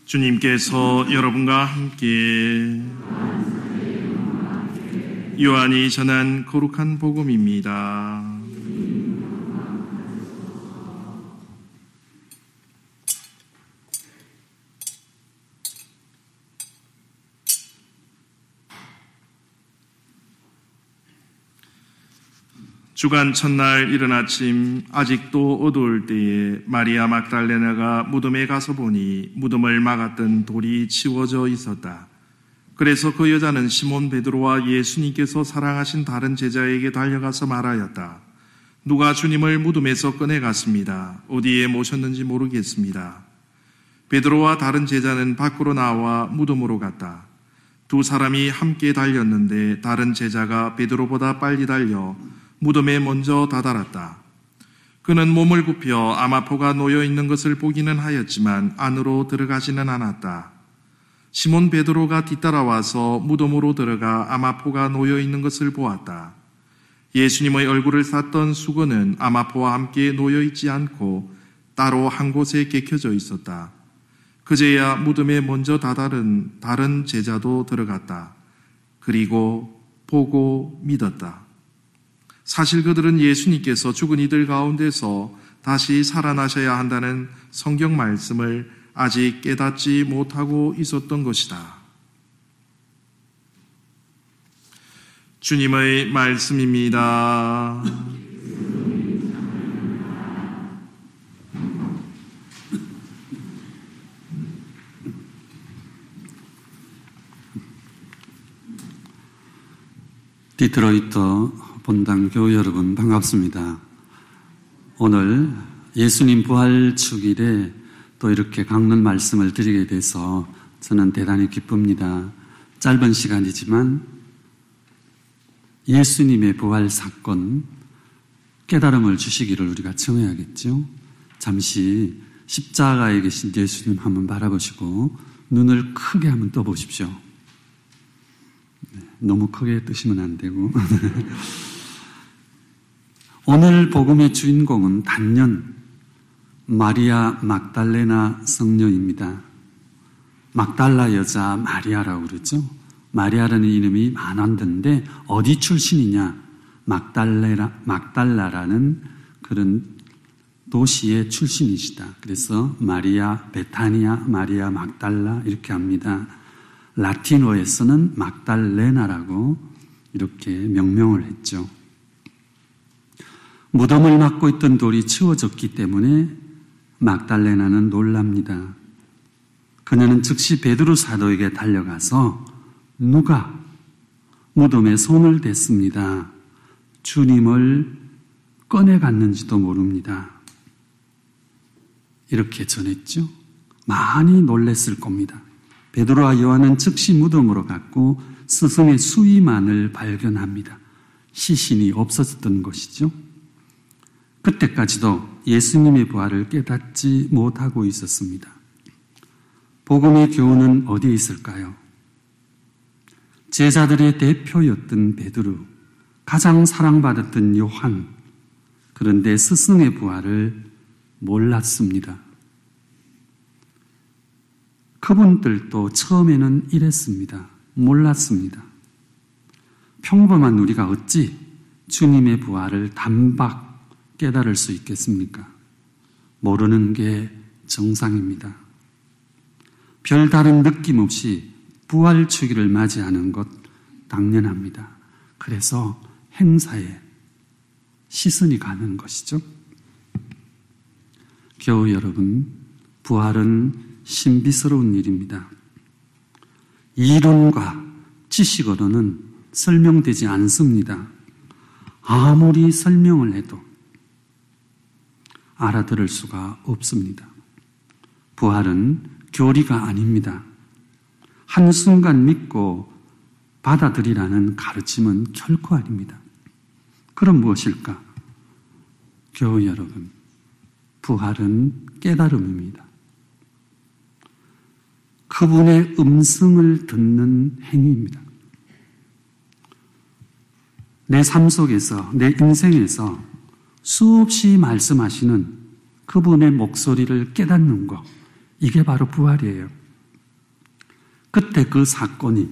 주님께서 여러분과 함께 요한이 전한 거룩한 복음입니다. 주간 첫날 이른 아침 아직도 어두울 때에 마리아 막달레나가 무덤에 가서 보니 무덤을 막았던 돌이 치워져 있었다. 그래서 그 여자는 시몬 베드로와 예수님께서 사랑하신 다른 제자에게 달려가서 말하였다. 누가 주님을 무덤에서 꺼내갔습니다. 어디에 모셨는지 모르겠습니다. 베드로와 다른 제자는 밖으로 나와 무덤으로 갔다. 두 사람이 함께 달렸는데 다른 제자가 베드로보다 빨리 달려 무덤에 먼저 다다랐다. 그는 몸을 굽혀 아마포가 놓여 있는 것을 보기는 하였지만 안으로 들어가지는 않았다. 시몬 베드로가 뒤따라와서 무덤으로 들어가 아마포가 놓여 있는 것을 보았다. 예수님의 얼굴을 쌌던 수건은 아마포와 함께 놓여 있지 않고 따로 한 곳에 개켜져 있었다. 그제야 무덤에 먼저 다다른 다른 제자도 들어갔다. 그리고 보고 믿었다. 사실 그들은 예수님께서 죽은 이들 가운데서 다시 살아나셔야 한다는 성경 말씀을 아직 깨닫지 못하고 있었던 것이다. 주님의 말씀입니다. 디트로이트 본당 교회 여러분 반갑습니다. 오늘 예수님 부활 축일에 또 이렇게 강론 말씀을 드리게 돼서 저는 대단히 기쁩니다. 짧은 시간이지만 예수님의 부활 사건 깨달음을 주시기를 우리가 청해야겠죠. 잠시 십자가에 계신 예수님 한번 바라보시고 눈을 크게 한번 떠보십시오. 너무 크게 뜨시면 안 되고 오늘 복음의 주인공은 단연 마리아 막달레나 성녀입니다. 막달라 여자 마리아라고 그러죠. 마리아라는 이름이 많았는데 어디 출신이냐? 막달라라는 그런 도시의 출신이시다. 그래서 마리아 베타니아, 마리아 막달라 이렇게 합니다. 라틴어에서는 막달레나라고 이렇게 명명을 했죠. 무덤을 막고 있던 돌이 치워졌기 때문에 막달레나는 놀랍니다. 그녀는 즉시 베드로 사도에게 달려가서 누가 무덤에 손을 댔습니다. 주님을 꺼내갔는지도 모릅니다. 이렇게 전했죠. 많이 놀랬을 겁니다. 베드로와 요한은 즉시 무덤으로 갔고 스승의 수의만을 발견합니다. 시신이 없어졌던 것이죠. 그때까지도 예수님의 부활을 깨닫지 못하고 있었습니다. 복음의 교훈은 어디에 있을까요? 제자들의 대표였던 베드로, 가장 사랑받았던 요한, 그런데 스승의 부활을 몰랐습니다. 그분들도 처음에는 이랬습니다. 몰랐습니다. 평범한 우리가 어찌 주님의 부활을 단박 깨달을 수 있겠습니까? 모르는 게 정상입니다. 별다른 느낌 없이 부활 주기를 맞이하는 것 당연합니다. 그래서 행사에 시선이 가는 것이죠. 교우 여러분, 부활은 신비스러운 일입니다. 이론과 지식으로는 설명되지 않습니다. 아무리 설명을 해도 알아들을 수가 없습니다. 부활은 교리가 아닙니다. 한순간 믿고 받아들이라는 가르침은 결코 아닙니다. 그럼 무엇일까? 교우 여러분, 부활은 깨달음입니다. 그분의 음성을 듣는 행위입니다. 내 삶 속에서, 내 인생에서 수없이 말씀하시는 그분의 목소리를 깨닫는 것, 이게 바로 부활이에요. 그때 그 사건이,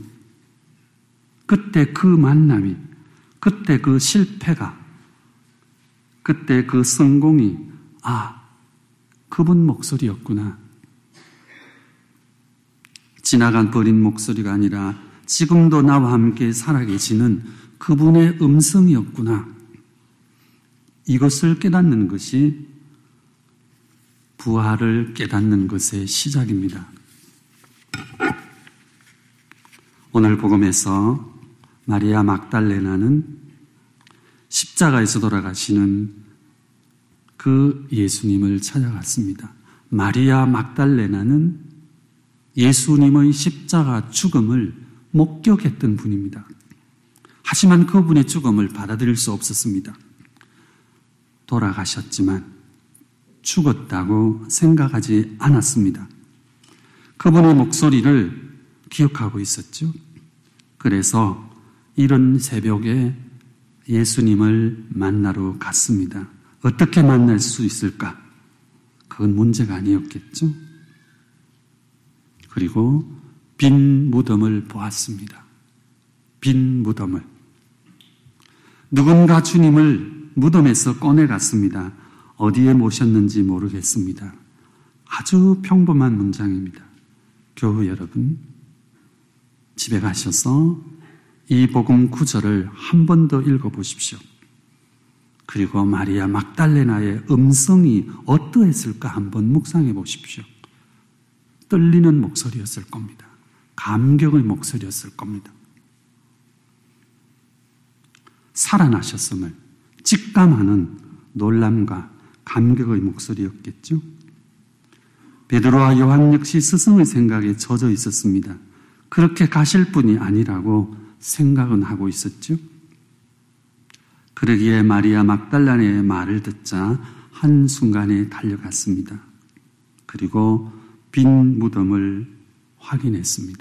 그때 그 만남이, 그때 그 실패가, 그때 그 성공이 그분 목소리였구나. 지나간 버린 목소리가 아니라 지금도 나와 함께 살아계시는 그분의 음성이었구나. 이것을 깨닫는 것이 부활을 깨닫는 것의 시작입니다. 오늘 복음에서 마리아 막달레나는 십자가에서 돌아가시는 그 예수님을 찾아갔습니다. 마리아 막달레나는 예수님의 십자가 죽음을 목격했던 분입니다. 하지만 그분의 죽음을 받아들일 수 없었습니다. 돌아가셨지만 죽었다고 생각하지 않았습니다. 그분의 목소리를 기억하고 있었죠. 그래서 이른 새벽에 예수님을 만나러 갔습니다. 어떻게 만날 수 있을까? 그건 문제가 아니었겠죠. 그리고 빈 무덤을 보았습니다. 빈 무덤을. 누군가 주님을 무덤에서 꺼내갔습니다. 어디에 모셨는지 모르겠습니다. 아주 평범한 문장입니다. 교우 여러분, 집에 가셔서 이 복음 9절을 한 번 더 읽어보십시오. 그리고 마리아 막달레나의 음성이 어떠했을까 한번 묵상해 보십시오. 떨리는 목소리였을 겁니다. 감격의 목소리였을 겁니다. 살아나셨음을 직감하는 놀람과 감격의 목소리였겠죠. 베드로와 요한 역시 스승의 생각에 젖어 있었습니다. 그렇게 가실 분이 아니라고 생각은 하고 있었죠. 그러기에 마리아 막달레나의 말을 듣자 한순간에 달려갔습니다. 그리고 빈 무덤을 확인했습니다.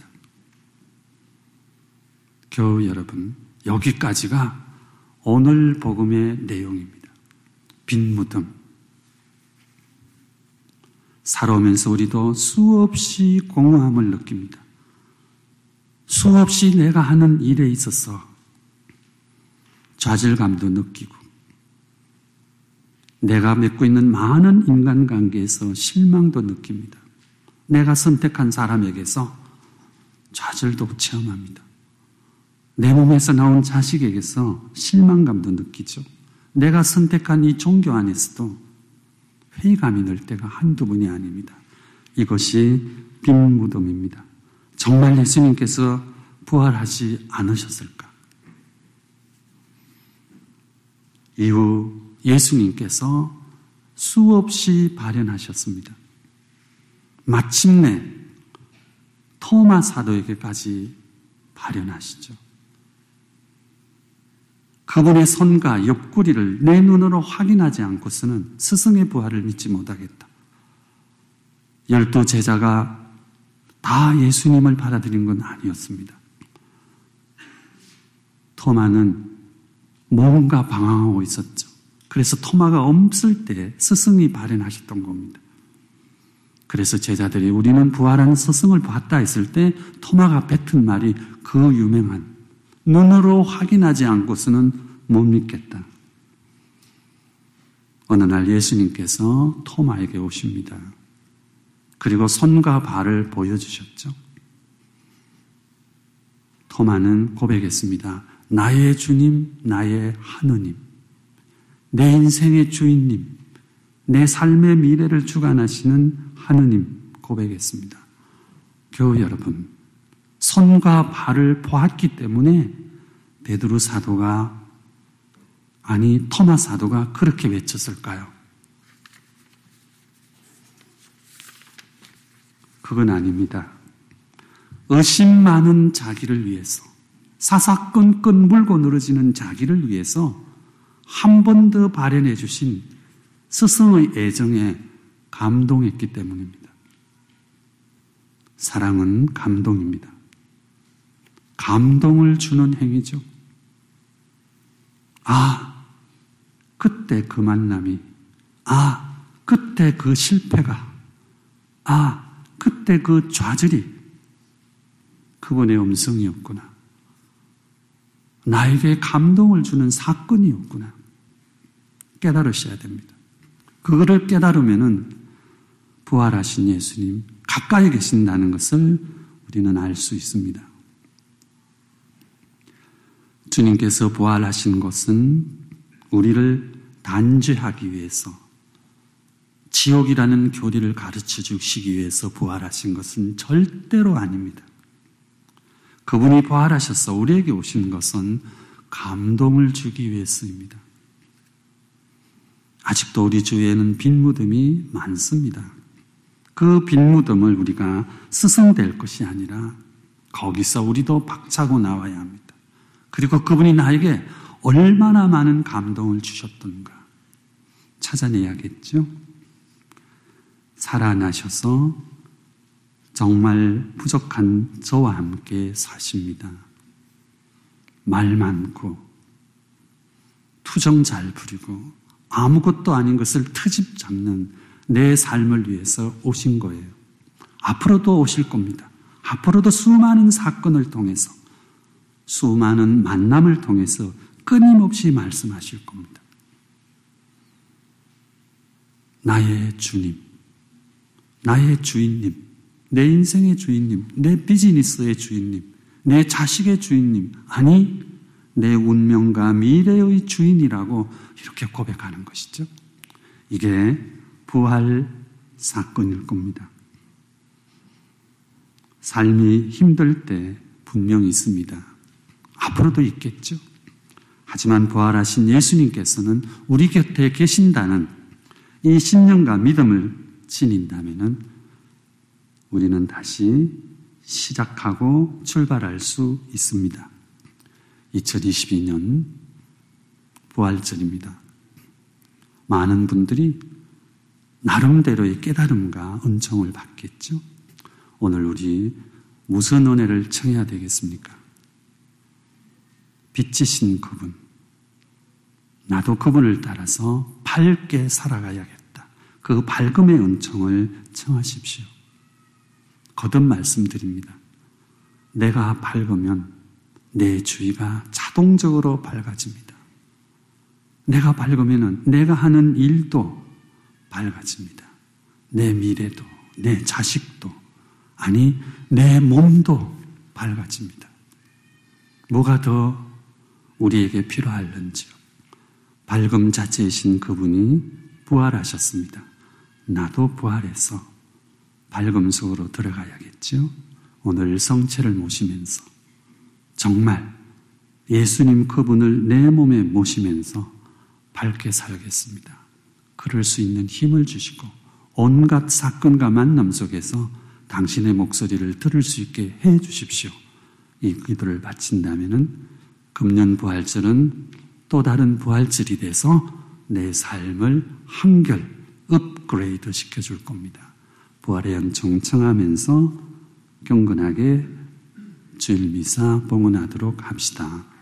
교우 여러분, 여기까지가 오늘 복음의 내용입니다. 빈 무덤. 살아오면서 우리도 수없이 공허함을 느낍니다. 수없이 내가 하는 일에 있어서 좌절감도 느끼고 내가 맺고 있는 많은 인간관계에서 실망도 느낍니다. 내가 선택한 사람에게서 좌절도 체험합니다. 내 몸에서 나온 자식에게서 실망감도 느끼죠. 내가 선택한 이 종교 안에서도 회의감이 늘 때가 한두 번이 아닙니다. 이것이 빈 무덤입니다. 정말 예수님께서 부활하지 않으셨을까? 이후 예수님께서 수없이 발현하셨습니다. 마침내 토마 사도에게까지 발현하시죠. 그분의 손과 옆구리를 내 눈으로 확인하지 않고서는 스승의 부활을 믿지 못하겠다. 12 제자가 다 예수님을 받아들인 건 아니었습니다. 토마는 뭔가 방황하고 있었죠. 그래서 토마가 없을 때 스승이 발현하셨던 겁니다. 그래서 제자들이 우리는 부활한 스승을 봤다 했을 때 토마가 뱉은 말이 그 유명한 눈으로 확인하지 않고서는 못 믿겠다. 어느 날 예수님께서 토마에게 오십니다. 그리고 손과 발을 보여주셨죠. 토마는 고백했습니다. 나의 주님, 나의 하느님, 내 인생의 주인님, 내 삶의 미래를 주관하시는 하느님 고백했습니다. 교우 여러분, 손과 발을 보았기 때문에 베드로 사도가 토마 사도가 그렇게 외쳤을까요? 그건 아닙니다. 의심 많은 자기를 위해서, 사사건건 물고 늘어지는 자기를 위해서 한 번 더 발현해 주신 스승의 애정에 감동했기 때문입니다. 사랑은 감동입니다. 감동을 주는 행위죠. 그때 그 만남이, 그때 그 실패가, 그때 그 좌절이 그분의 음성이었구나. 나에게 감동을 주는 사건이었구나. 깨달으셔야 됩니다. 그거를 깨달으면은 부활하신 예수님 가까이 계신다는 것을 우리는 알 수 있습니다. 주님께서 부활하신 것은 우리를 단죄하기 위해서, 지옥이라는 교리를 가르쳐 주시기 위해서 부활하신 것은 절대로 아닙니다. 그분이 부활하셔서 우리에게 오신 것은 감동을 주기 위해서입니다. 아직도 우리 주위에는 빈 무덤이 많습니다. 그 빈 무덤을 우리가 스승될 것이 아니라 거기서 우리도 박차고 나와야 합니다. 그리고 그분이 나에게 얼마나 많은 감동을 주셨던가 찾아내야겠죠. 살아나셔서 정말 부족한 저와 함께 사십니다. 말 많고 투정 잘 부리고 아무것도 아닌 것을 트집 잡는 내 삶을 위해서 오신 거예요. 앞으로도 오실 겁니다. 앞으로도 수많은 사건을 통해서, 수많은 만남을 통해서 끊임없이 말씀하실 겁니다. 나의 주님, 나의 주인님, 내 인생의 주인님, 내 비즈니스의 주인님, 내 자식의 주인님, 아니 내 운명과 미래의 주인이라고 이렇게 고백하는 것이죠. 이게 부활 사건일 겁니다. 삶이 힘들 때 분명히 있습니다. 앞으로도 있겠죠. 하지만 부활하신 예수님께서는 우리 곁에 계신다는 이 신념과 믿음을 지닌다면 우리는 다시 시작하고 출발할 수 있습니다. 2022년 부활절입니다. 많은 분들이 나름대로의 깨달음과 은총을 받겠죠. 오늘 우리 무슨 은혜를 청해야 되겠습니까? 빛이신 그분, 나도 그분을 따라서 밝게 살아가야겠다. 그 밝음의 은총을 청하십시오. 거듭 말씀드립니다. 내가 밝으면 내 주위가 자동적으로 밝아집니다. 내가 밝으면 내가 하는 일도 밝아집니다. 내 미래도, 내 자식도, 아니 내 몸도 밝아집니다. 뭐가 더 우리에게 필요할는지요. 밝음 자체이신 그분이 부활하셨습니다. 나도 부활해서 밝음 속으로 들어가야겠죠. 오늘 성체를 모시면서 정말 예수님 그분을 내 몸에 모시면서 밝게 살겠습니다. 그럴 수 있는 힘을 주시고 온갖 사건과 만남 속에서 당신의 목소리를 들을 수 있게 해 주십시오. 이 기도를 바친다면 금년 부활절은 또 다른 부활절이 돼서 내 삶을 한결 업그레이드 시켜줄 겁니다. 부활의 은총 청하면서 경건하게 주일 미사 봉헌하도록 합시다.